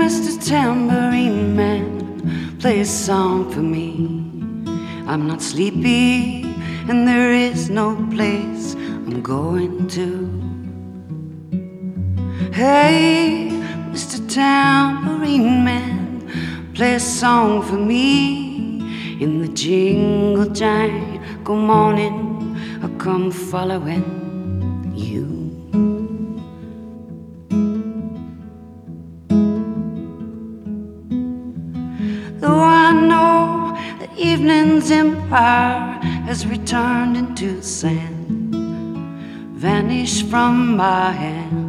Mr. Tambourine Man, play a song for me. I'm not sleepy and there is no place I'm going to. Hey, Mr. Tambourine Man, play a song for me. In the jingle jangle morning I come following you. Though I know that evening's empire has returned into sand, vanished from my hand,